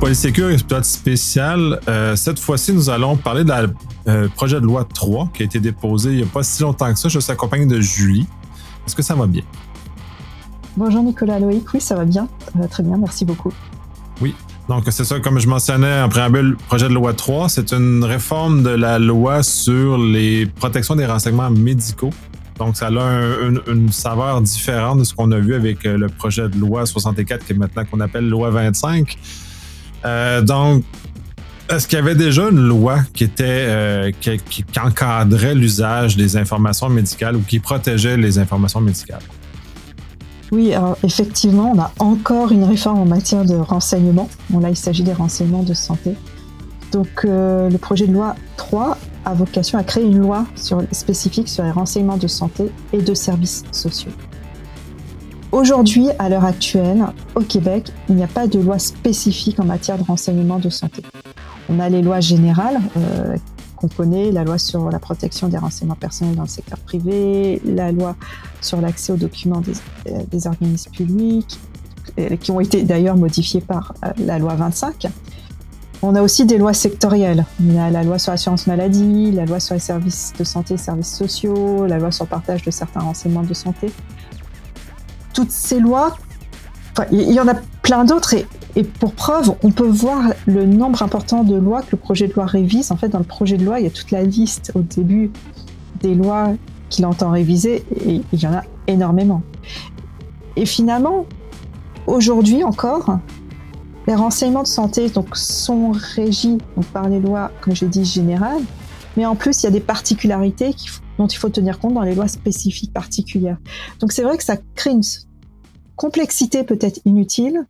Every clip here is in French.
Polysécure, épisode spécial. Cette fois-ci, nous allons parler de la projet de loi 3 qui a été déposé il n'y a pas si longtemps que ça. Je suis accompagné de Julie. Est-ce que ça va bien? Bonjour Nicolas Loïc, oui ça va bien, très bien, merci beaucoup. Oui, donc c'est ça, comme je mentionnais en préambule, projet de loi 3, c'est une réforme de la loi sur les protections des renseignements médicaux. Donc ça a une saveur différente de ce qu'on a vu avec le projet de loi 64 qui est maintenant qu'on appelle loi 25. Donc, est-ce qu'il y avait déjà une loi qui était qui encadrait l'usage des informations médicales ou qui protégeait les informations médicales? Oui, alors effectivement, on a encore une réforme en matière de renseignement. Bon, là, il s'agit des renseignements de santé. Donc, le projet de loi 3 a vocation à créer une loi spécifique sur les renseignements de santé et de services sociaux. Aujourd'hui, à l'heure actuelle, au Québec, il n'y a pas de loi spécifique en matière de renseignement de santé. On a les lois générales qu'on connaît, la loi sur la protection des renseignements personnels dans le secteur privé, la loi sur l'accès aux documents des organismes publics, qui ont été d'ailleurs modifiées par la loi 25. On a aussi des lois sectorielles. On a la loi sur l'assurance maladie, la loi sur les services de santé et services sociaux, la loi sur le partage de certains renseignements de santé. Toutes ces lois, il y en a plein d'autres et pour preuve, on peut voir le nombre important de lois que le projet de loi révise. En fait, dans le projet de loi, il y a toute la liste au début des lois qu'il entend réviser et il y en a énormément. Et finalement, aujourd'hui encore, les renseignements de santé sont régis par les lois, comme j'ai dit, générales, mais en plus, il y a des particularités dont il faut tenir compte dans les lois spécifiques particulières. Donc c'est vrai que ça crée une complexité peut-être inutile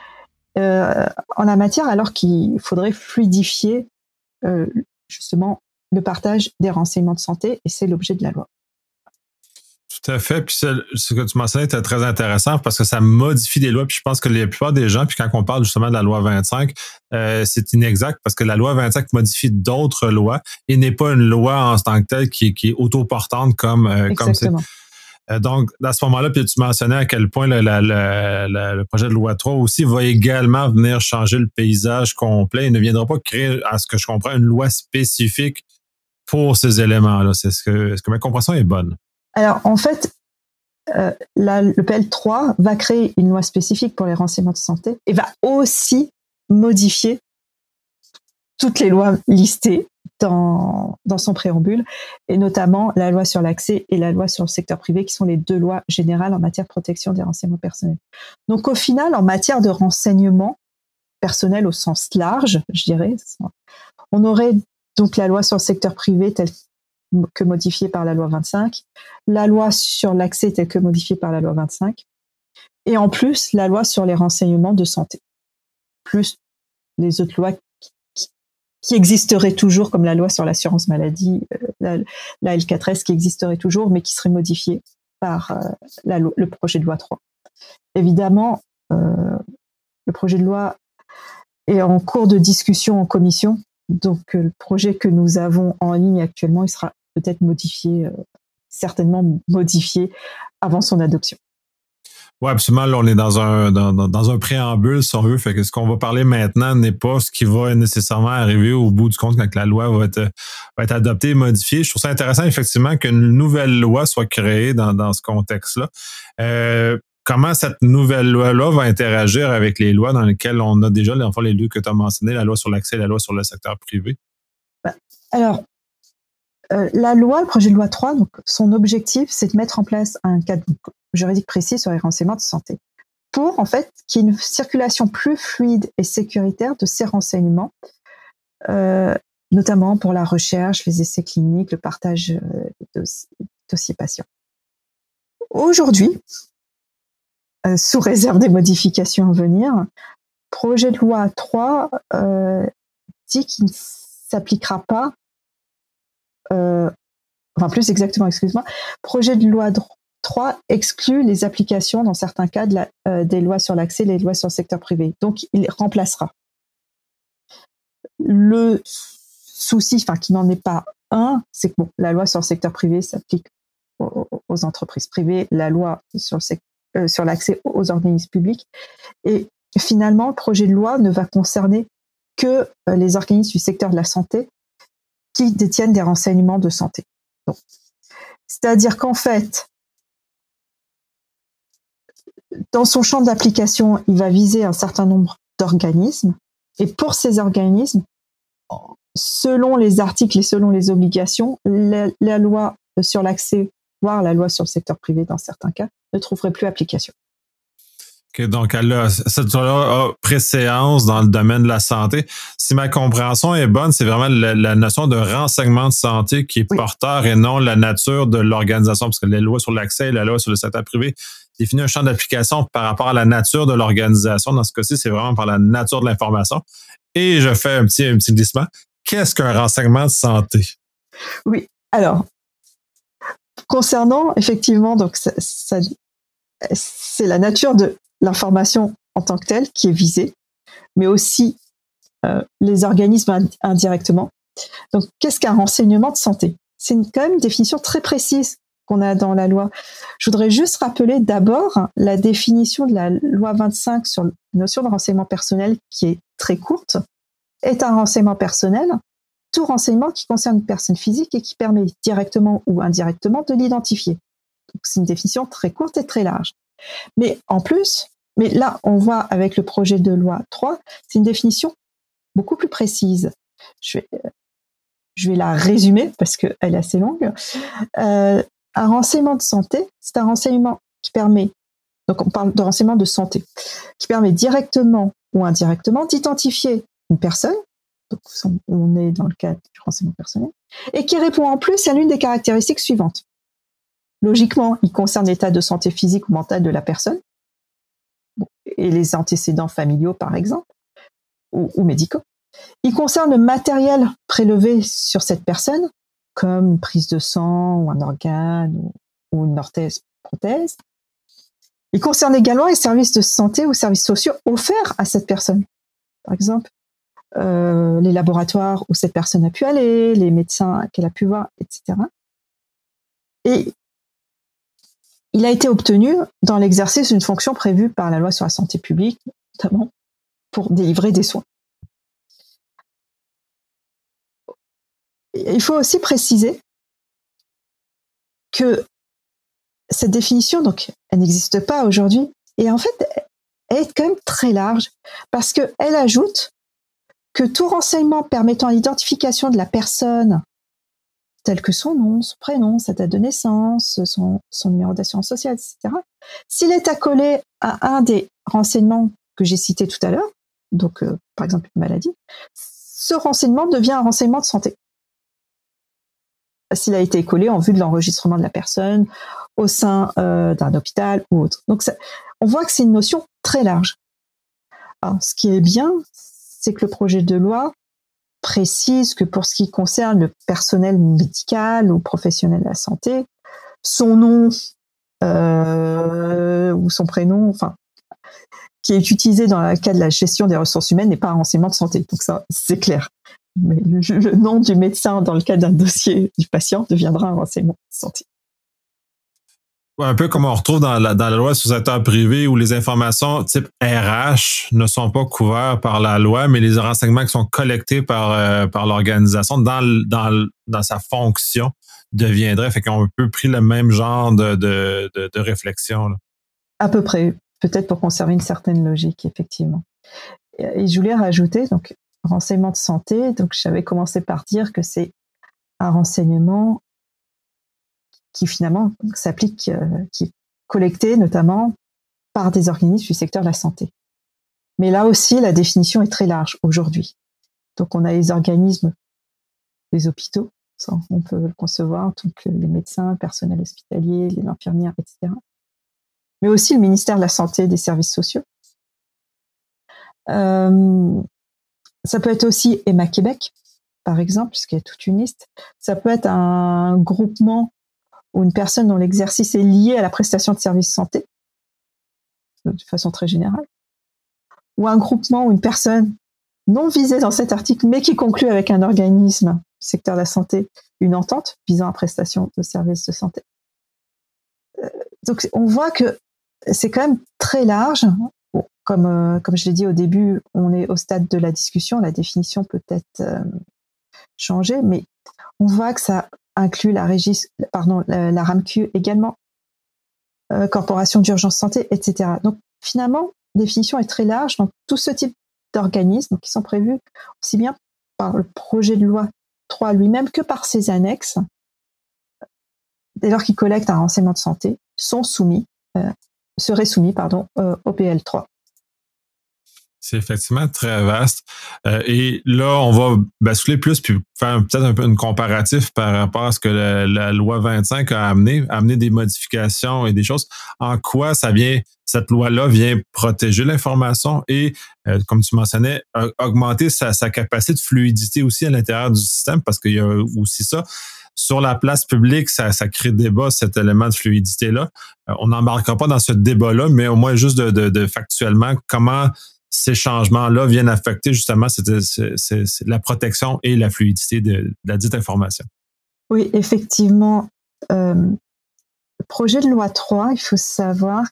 en la matière, alors qu'il faudrait fluidifier justement le partage des renseignements de santé, et c'est l'objet de la loi. Tout à fait. Puis ce que tu mentionnais était très intéressant parce que ça modifie des lois. Puis je pense que la plupart des gens, puis quand on parle justement de la loi 25, c'est inexact parce que la loi 25 modifie d'autres lois et n'est pas une loi en tant que telle qui est autoportante comme c'est. Donc, à ce moment-là, puis tu mentionnais à quel point le projet de loi 3 aussi va également venir changer le paysage complet. Il ne viendra pas créer, à ce que je comprends, une loi spécifique pour ces éléments-là. Est-ce que ma compréhension est bonne? Alors, en fait, le PL3 va créer une loi spécifique pour les renseignements de santé et va aussi modifier toutes les lois listées dans son préambule, et notamment la loi sur l'accès et la loi sur le secteur privé, qui sont les deux lois générales en matière de protection des renseignements personnels. Donc, au final, en matière de renseignements personnels au sens large, je dirais, on aurait donc la loi sur le secteur privé telle que modifiée par la loi 25, la loi sur l'accès telle que modifiée par la loi 25, et en plus la loi sur les renseignements de santé, plus les autres lois qui existeraient toujours, comme la loi sur l'assurance maladie, la L4S qui existerait toujours, mais qui serait modifiée par le projet de loi 3. Évidemment, le projet de loi est en cours de discussion en commission, donc le projet que nous avons en ligne actuellement, il sera peut-être modifié, certainement modifié avant son adoption. Oui, absolument. Là, on est dans un préambule, si on veut. Fait que ce qu'on va parler maintenant n'est pas ce qui va nécessairement arriver au bout du compte quand la loi va être adoptée et modifiée. Je trouve ça intéressant, effectivement, qu'une nouvelle loi soit créée dans ce contexte-là. Comment cette nouvelle loi-là va interagir avec les lois dans lesquelles on a déjà, enfin, les deux que tu as mentionnées, la loi sur l'accès et la loi sur le secteur privé? Alors, la loi, le projet de loi 3, donc, son objectif, c'est de mettre en place un cadre juridique précis sur les renseignements de santé pour, en fait, qu'il y ait une circulation plus fluide et sécuritaire de ces renseignements, notamment pour la recherche, les essais cliniques, le partage des dossiers patients. Aujourd'hui, sous réserve des modifications à venir, projet de loi 3 dit qu'il ne s'appliquera pas plus exactement, projet de loi 3 exclut les applications dans certains cas des lois sur l'accès et les lois sur le secteur privé. Donc, il remplacera. Le souci, qui n'en est pas un, c'est que la loi sur le secteur privé s'applique aux entreprises privées, la loi sur l'accès aux organismes publics. Et finalement, le projet de loi ne va concerner que les organismes du secteur de la santé qui détiennent des renseignements de santé. Donc, c'est-à-dire qu'en fait, dans son champ d'application, il va viser un certain nombre d'organismes. Et pour ces organismes, selon les articles et selon les obligations, la loi sur l'accès, voire la loi sur le secteur privé dans certains cas, ne trouverait plus application. Okay, donc, cette loi a préséance dans le domaine de la santé. Si ma compréhension est bonne, c'est vraiment la notion de renseignement de santé qui est porteur et non la nature de l'organisation, parce que les lois sur l'accès et la loi sur le secteur privé définissent un champ d'application par rapport à la nature de l'organisation. Dans ce cas-ci, c'est vraiment par la nature de l'information. Et je fais un petit glissement. Qu'est-ce qu'un renseignement de santé? Oui, alors, concernant, effectivement, donc c'est la nature de l'information en tant que telle qui est visée, mais aussi les organismes indirectement. Donc, qu'est-ce qu'un renseignement de santé? C'est quand même une définition très précise qu'on a dans la loi. Je voudrais juste rappeler d'abord la définition de la loi 25 sur la notion de renseignement personnel qui est très courte. Est un renseignement personnel tout renseignement qui concerne une personne physique et qui permet directement ou indirectement de l'identifier. Donc, c'est une définition très courte et très large. Mais en plus, mais là, on voit avec le projet de loi 3, c'est une définition beaucoup plus précise. Je vais la résumer parce qu'elle est assez longue. Un renseignement de santé, c'est un renseignement qui permet, donc on parle de renseignement de santé, qui permet directement ou indirectement d'identifier une personne, donc on est dans le cadre du renseignement personnel, et qui répond en plus à l'une des caractéristiques suivantes. Logiquement, il concerne l'état de santé physique ou mental de la personne, et les antécédents familiaux, par exemple, ou médicaux. Il concerne le matériel prélevé sur cette personne, comme une prise de sang, ou un organe, ou une orthèse, prothèse. Il concerne également les services de santé ou services sociaux offerts à cette personne. Par exemple, les laboratoires où cette personne a pu aller, les médecins qu'elle a pu voir, etc. Et il a été obtenu dans l'exercice d'une fonction prévue par la loi sur la santé publique, notamment pour délivrer des soins. Il faut aussi préciser que cette définition, donc, elle n'existe pas aujourd'hui, et en fait, elle est quand même très large, parce qu'elle ajoute que tout renseignement permettant l'identification de la personne, tel que son nom, son prénom, sa date de naissance, son numéro d'assurance sociale, etc., s'il est accolé à un des renseignements que j'ai cités tout à l'heure, donc par exemple une maladie, ce renseignement devient un renseignement de santé. S'il a été collé en vue de l'enregistrement de la personne au sein d'un hôpital ou autre. Donc on voit que c'est une notion très large. Alors, ce qui est bien, c'est que le projet de loi précise que pour ce qui concerne le personnel médical ou professionnel de la santé, son nom ou son prénom, enfin, qui est utilisé dans le cas de la gestion des ressources humaines n'est pas un renseignement de santé. Donc ça, c'est clair. Mais le nom du médecin dans le cas d'un dossier du patient deviendra un renseignement de santé. Un peu comme on retrouve dans la loi sur le secteur privé où les informations type RH ne sont pas couvertes par la loi, mais les renseignements qui sont collectés par l'organisation dans sa fonction deviendraient. Fait qu'on peut pris le même genre de réflexion. Là. À peu près, peut-être pour conserver une certaine logique, effectivement. Et je voulais rajouter, donc, renseignement de santé, donc j'avais commencé par dire que c'est un renseignement qui finalement s'applique, qui est collecté notamment par des organismes du secteur de la santé. Mais là aussi, la définition est très large aujourd'hui. Donc on a les organismes des hôpitaux, ça, on peut le concevoir, donc les médecins, le personnel hospitalier, les infirmières, etc. Mais aussi le ministère de la Santé et des Services sociaux. Ça peut être aussi EMA Québec, par exemple, puisqu'il y a toute une liste. Ça peut être un groupement ou une personne dont l'exercice est lié à la prestation de services santé, de façon très générale. Ou un groupement ou une personne non visée dans cet article, mais qui conclut avec un organisme du secteur de la santé une entente visant à prestation de services de santé. Donc on voit que c'est quand même très large. comme je l'ai dit au début, on est au stade de la discussion, la définition peut être changée, mais on voit que ça inclut la RAMQ également, Corporation d'urgence santé, etc. Donc finalement, la définition est très large dans tout ce type d'organismes qui sont prévus aussi bien par le projet de loi 3 lui-même que par ses annexes, dès lors qu'ils collectent un renseignement de santé, seraient soumis au PL3. C'est effectivement très vaste. Et là, on va basculer plus puis faire peut-être un peu une comparatif par rapport à ce que la loi 25 a amené des modifications et des choses. En quoi cette loi-là vient protéger l'information et, comme tu mentionnais, augmenter sa capacité de fluidité aussi à l'intérieur du système, parce qu'il y a aussi ça. Sur la place publique, ça crée débat, cet élément de fluidité-là. On n'embarquera pas dans ce débat-là, mais au moins juste de factuellement comment ces changements-là viennent affecter justement la protection et la fluidité de la dite information. Oui, effectivement. Le projet de loi 3, il faut savoir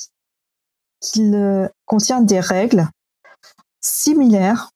qu'il contient des règles similaires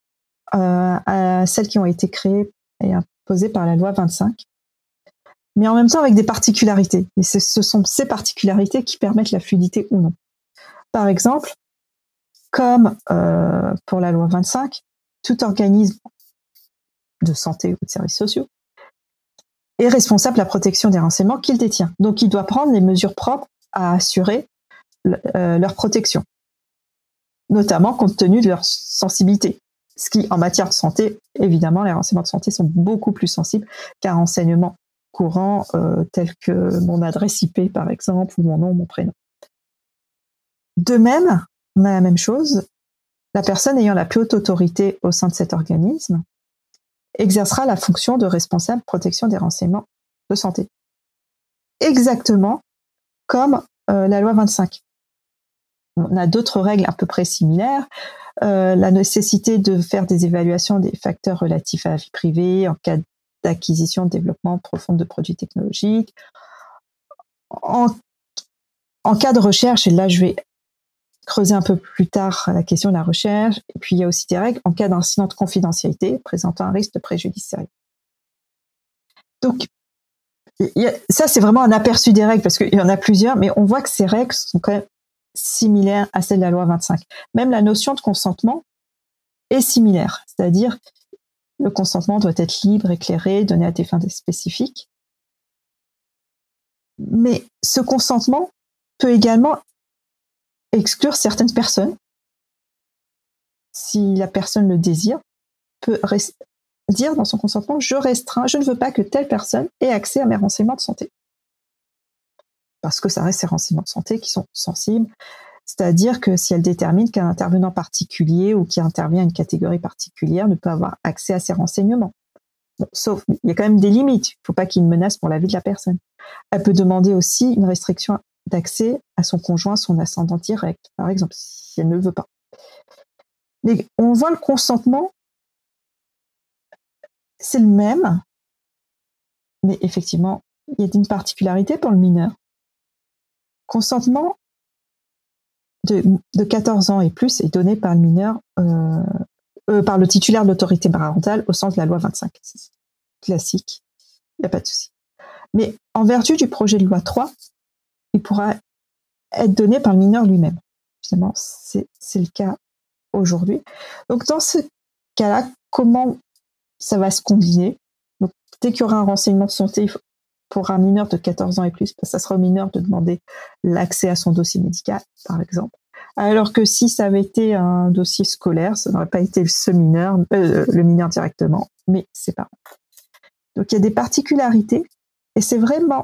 à celles qui ont été créées et imposées par la loi 25, mais en même temps avec des particularités. Et ce sont ces particularités qui permettent la fluidité ou non. Par exemple, comme pour la loi 25, tout organisme de santé ou de services sociaux est responsable de la protection des renseignements qu'il détient. Donc, il doit prendre les mesures propres à assurer leur protection, notamment compte tenu de leur sensibilité. Ce qui, en matière de santé, évidemment, les renseignements de santé sont beaucoup plus sensibles qu'un renseignement courant tel que mon adresse IP, par exemple, ou mon nom, mon prénom. De même, on a la même chose, la personne ayant la plus haute autorité au sein de cet organisme exercera la fonction de responsable protection des renseignements de santé. Exactement comme la loi 25. On a d'autres règles à peu près similaires. La nécessité de faire des évaluations des facteurs relatifs à la vie privée en cas d'acquisition, de développement profond de produits technologiques. En cas de recherche, et là je vais creuser un peu plus tard la question de la recherche, et puis il y a aussi des règles en cas d'incident de confidentialité présentant un risque de préjudice sérieux. Donc, ça c'est vraiment un aperçu des règles, parce qu'il y en a plusieurs, mais on voit que ces règles sont quand même similaires à celles de la loi 25. Même la notion de consentement est similaire, c'est-à-dire le consentement doit être libre, éclairé, donné à des fins spécifiques. Mais ce consentement peut également exclure certaines personnes. Si la personne le désire, peut dire dans son consentement, je ne veux pas que telle personne ait accès à mes renseignements de santé. Parce que ça reste ces renseignements de santé qui sont sensibles. C'est-à-dire que si elle détermine qu'un intervenant particulier ou qui intervient à une catégorie particulière ne peut avoir accès à ces renseignements. Bon, sauf, il y a quand même des limites. Il ne faut pas qu'il y ait une menace pour la vie de la personne. Elle peut demander aussi une restriction d'accès à son conjoint, son ascendant direct, par exemple, si elle ne le veut pas. Mais on voit le consentement, c'est le même, mais effectivement, il y a une particularité pour le mineur. Consentement de 14 ans et plus est donné par le mineur, par le titulaire de l'autorité parentale au sens de la loi 25. C'est classique, il n'y a pas de souci. Mais en vertu du projet de loi 3, il pourra être donné par le mineur lui-même. Justement, c'est le cas aujourd'hui. Donc, dans ce cas-là, comment ça va se combiner? Donc, dès qu'il y aura un renseignement de santé pour un mineur de 14 ans et plus, ça sera au mineur de demander l'accès à son dossier médical, par exemple. Alors que si ça avait été un dossier scolaire, ça n'aurait pas été le mineur directement, mais ses parents. Donc, il y a des particularités, et c'est vraiment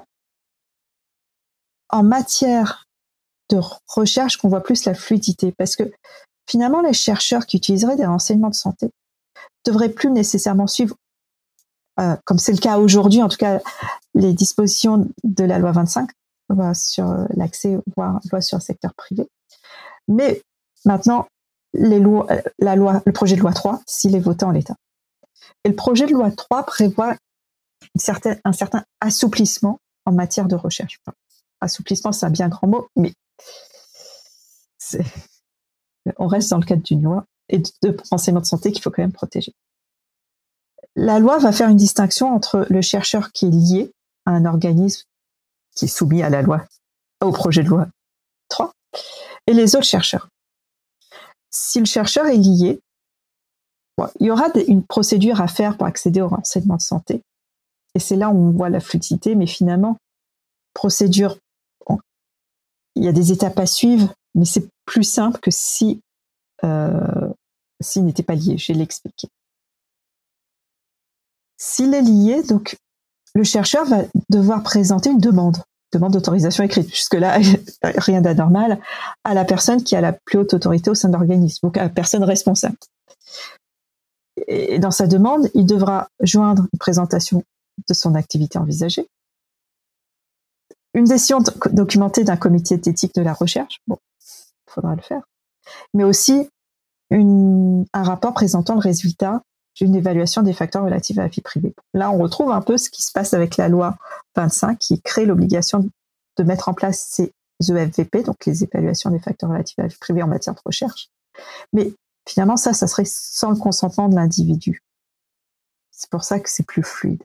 en matière de recherche qu'on voit plus la fluidité, parce que finalement, les chercheurs qui utiliseraient des renseignements de santé devraient plus nécessairement suivre, comme c'est le cas aujourd'hui, en tout cas, les dispositions de la loi 25, loi sur l'accès, voire loi sur le secteur privé. Mais maintenant, le projet de loi 3, s'il est voté en l'état. Et le projet de loi 3 prévoit un certain assouplissement en matière de recherche. Enfin, assouplissement, c'est un bien grand mot, mais on reste dans le cadre d'une loi et de renseignement de santé qu'il faut quand même protéger. La loi va faire une distinction entre le chercheur qui est lié à un organisme qui est soumis à la loi, au projet de loi 3, et les autres chercheurs. Si le chercheur est lié, il y aura une procédure à faire pour accéder au renseignement de santé. Et c'est là où on voit la fluidité, mais finalement, procédure, il y a des étapes à suivre, mais c'est plus simple que s'il n'était pas lié, je vais l'expliquer. S'il est lié, donc le chercheur va devoir présenter une demande d'autorisation écrite, jusque-là, rien d'anormal, à la personne qui a la plus haute autorité au sein de l'organisme, donc à la personne responsable. Et dans sa demande, il devra joindre une présentation de son activité envisagée, une décision documentée d'un comité d'éthique de la recherche, il faudra le faire, mais aussi un rapport présentant le résultat d'une évaluation des facteurs relatifs à la vie privée. Là, on retrouve un peu ce qui se passe avec la loi 25 qui crée l'obligation de mettre en place ces EFVP, donc les évaluations des facteurs relatifs à la vie privée en matière de recherche. Mais finalement, ça serait sans le consentement de l'individu. C'est pour ça que c'est plus fluide.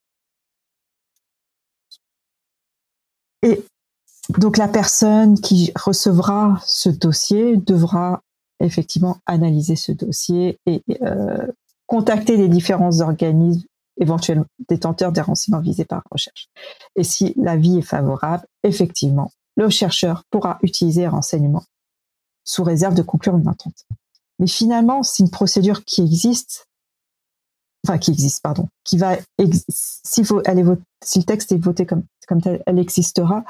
Et donc, la personne qui recevra ce dossier devra effectivement analyser ce dossier et contacter les différents organismes éventuellement détenteurs des renseignements visés par la recherche. Et si l'avis est favorable, effectivement, le chercheur pourra utiliser les renseignements sous réserve de conclure une entente. Mais finalement, c'est une procédure qui existe, si le texte est voté comme tel, elle existera.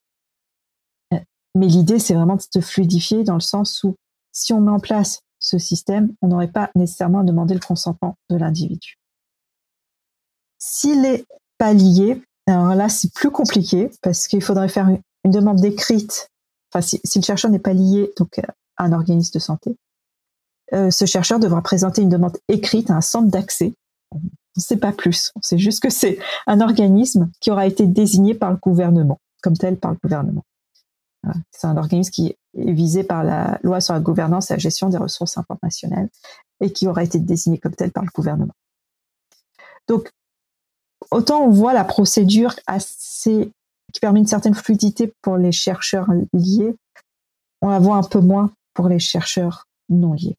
Mais l'idée, c'est vraiment de fluidifier dans le sens où si on met en place ce système, on n'aurait pas nécessairement à demander le consentement de l'individu. S'il n'est pas lié, alors là, c'est plus compliqué parce qu'il faudrait faire une demande écrite. Enfin, si le chercheur n'est pas lié donc, à un organisme de santé, ce chercheur devra présenter une demande écrite à un centre d'accès. On ne sait pas plus. On sait juste que c'est un organisme qui aura été désigné par le gouvernement, comme tel par le gouvernement. C'est un organisme qui est visé par la loi sur la gouvernance et la gestion des ressources informationnelles et qui aura été désigné comme tel par le gouvernement. Donc, autant on voit la procédure qui permet une certaine fluidité pour les chercheurs liés, on la voit un peu moins pour les chercheurs non liés.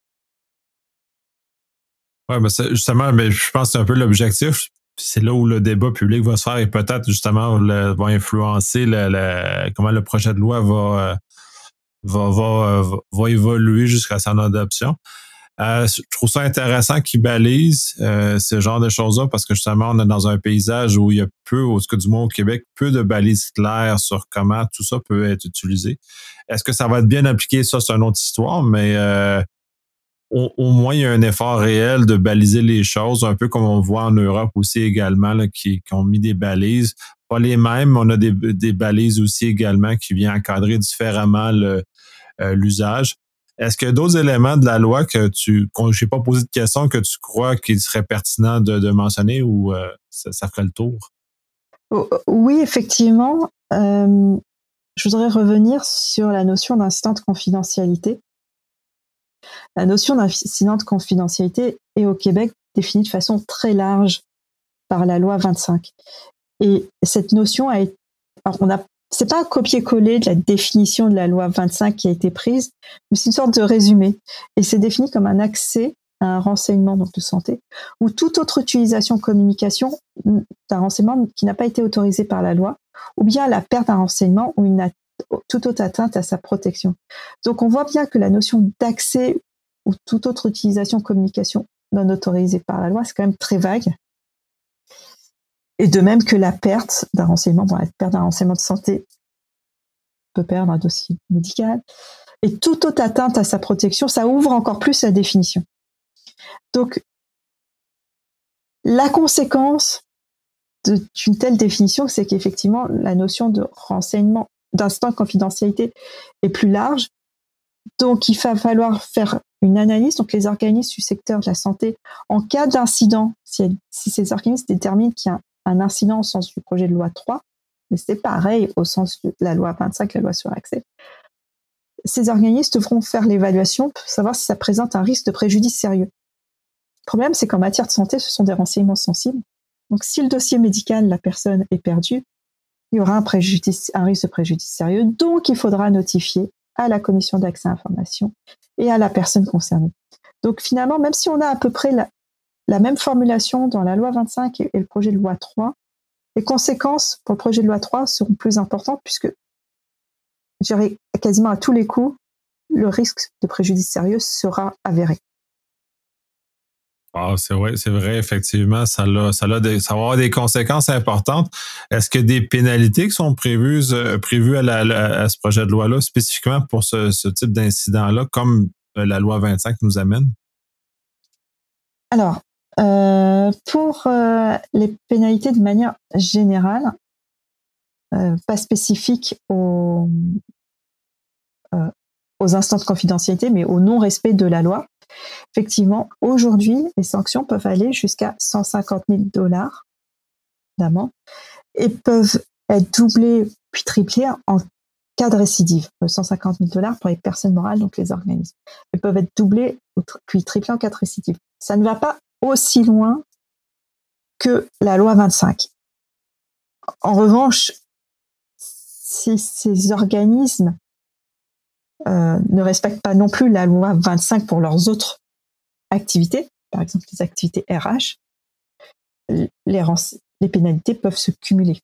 Oui, mais justement, je pense que c'est un peu l'objectif. C'est là où le débat public va se faire et peut-être justement va influencer comment le projet de loi va évoluer jusqu'à son adoption. Je trouve ça intéressant qu'ils balisent ce genre de choses-là parce que justement, on est dans un paysage où il y a en tout cas du moins au Québec, peu de balises claires sur comment tout ça peut être utilisé. Est-ce que ça va être bien appliqué? Ça, c'est une autre histoire, mais au moins, il y a un effort réel de baliser les choses, un peu comme on voit en Europe aussi également, là, qui ont mis des balises. Pas les mêmes, on a des balises aussi également qui viennent encadrer différemment l'usage. Est-ce qu'il y a d'autres éléments de la loi que j'ai pas posé de questions, que tu crois qu'il serait pertinent de mentionner ou ça ferait le tour? Oui, effectivement. Je voudrais revenir sur la notion d'incident de confidentialité. La notion d'incident de confidentialité est au Québec définie de façon très large par la loi 25. Et cette notion c'est pas un copier-coller de la définition de la loi 25 qui a été prise, mais c'est une sorte de résumé. Et c'est défini comme un accès à un renseignement donc de santé ou toute autre utilisation communication d'un renseignement qui n'a pas été autorisé par la loi, ou bien la perte d'un renseignement ou toute autre atteinte à sa protection. Donc on voit bien que la notion d'accès ou toute autre utilisation communication non autorisée par la loi, c'est quand même très vague. Et de même que la perte d'un renseignement, la perte d'un renseignement de santé peut perdre un dossier médical. Et toute autre atteinte à sa protection, ça ouvre encore plus la définition. Donc, la conséquence d'une telle définition, c'est qu'effectivement, la notion de renseignement, d'instant de confidentialité est plus large. Donc, il va falloir faire une analyse. Donc, les organismes du secteur de la santé, en cas d'incident, si ces organismes déterminent qu'il y a un incident au sens du projet de loi 3, mais c'est pareil au sens de la loi 25, la loi sur l'accès, ces organismes devront faire l'évaluation pour savoir si ça présente un risque de préjudice sérieux. Le problème, c'est qu'en matière de santé, ce sont des renseignements sensibles. Donc, si le dossier médical de la personne est perdu, il y aura un risque de préjudice sérieux. Donc, il faudra notifier à la commission d'accès à l'information et à la personne concernée. Donc, finalement, même si on a à peu près la même formulation dans la loi 25 et le projet de loi 3, les conséquences pour le projet de loi 3 seront plus importantes puisque, je dirais, quasiment à tous les coups, le risque de préjudice sérieux sera avéré. Ah, c'est vrai, effectivement, ça va avoir des conséquences importantes. Est-ce que des pénalités qui sont prévues à ce projet de loi-là, spécifiquement pour ce type d'incident-là, comme la loi 25 nous amène? Alors, pour les pénalités de manière générale, pas spécifiques aux instants de confidentialité, mais au non-respect de la loi, effectivement, aujourd'hui, les sanctions peuvent aller jusqu'à 150 000 $ d'amende et peuvent être doublées puis triplées en cas de récidive. 150 000 $ pour les personnes morales, donc les organismes. Elles peuvent être doublées puis triplées en cas de récidive. Ça ne va pas aussi loin que la loi 25. En revanche, si ces organismes ne respectent pas non plus la loi 25 pour leurs autres activités, par exemple les activités RH, les pénalités peuvent se cumuler.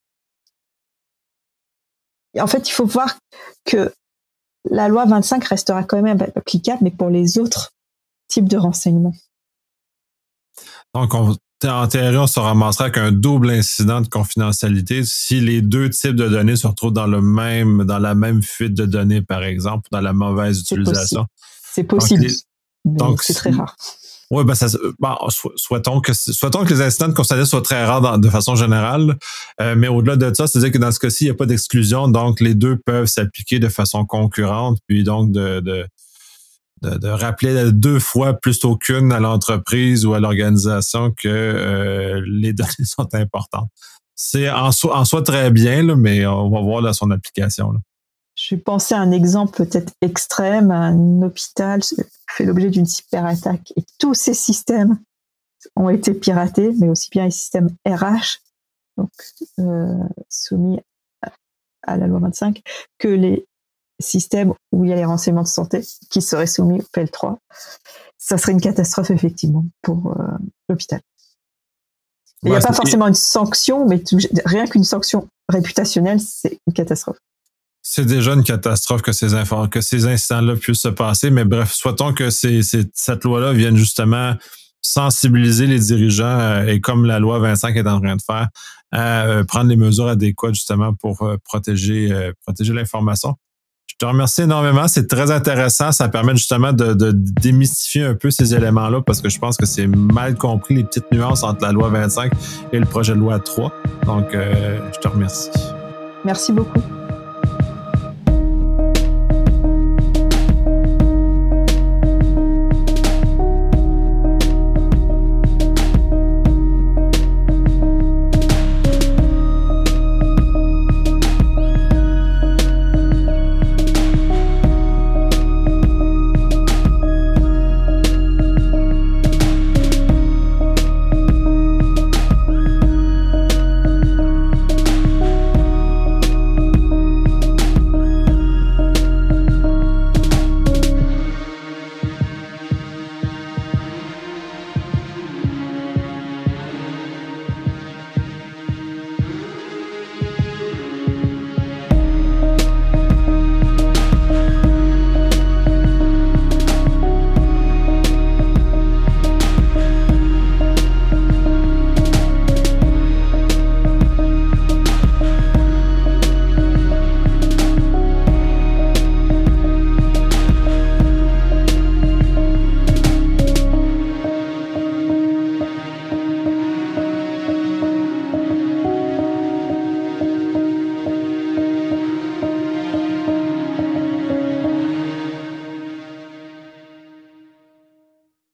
Et en fait, il faut voir que la loi 25 restera quand même applicable, mais pour les autres types de renseignements. Donc, en théorie, on se ramassera avec un double incident de confidentialité si les deux types de données se retrouvent dans la même fuite de données, par exemple, dans la mauvaise utilisation. C'est possible. Donc, c'est très rare. Oui, souhaitons que les incidents de confidentialité soient très rares de façon générale, mais au-delà de ça, c'est-à-dire que dans ce cas-ci, il n'y a pas d'exclusion, donc les deux peuvent s'appliquer de façon concurrente, puis donc de rappeler 2 fois plutôt qu'une à l'entreprise ou à l'organisation que les données sont importantes. C'est en soi très bien, là, mais on va voir là, son application. Là. Je vais penser à un exemple peut-être extrême. Un hôpital fait l'objet d'une cyberattaque et tous ces systèmes ont été piratés, mais aussi bien les systèmes RH, donc soumis à la loi 25, que les systèmes où il y a les renseignements de santé qui seraient soumis au PL3. Ça serait une catastrophe, effectivement, pour l'hôpital. Il n'y a pas forcément une sanction, mais rien qu'une sanction réputationnelle, c'est une catastrophe. C'est déjà une catastrophe que ces incidents-là puissent se passer, mais bref, souhaitons que cette loi-là vienne justement sensibiliser les dirigeants et comme la loi 25 est en train de faire, à prendre les mesures adéquates justement pour protéger l'information. Je te remercie énormément, c'est très intéressant, ça permet justement de démystifier un peu ces éléments-là parce que je pense que c'est mal compris les petites nuances entre la loi 25 et le projet de loi 3. Donc, je te remercie. Merci beaucoup.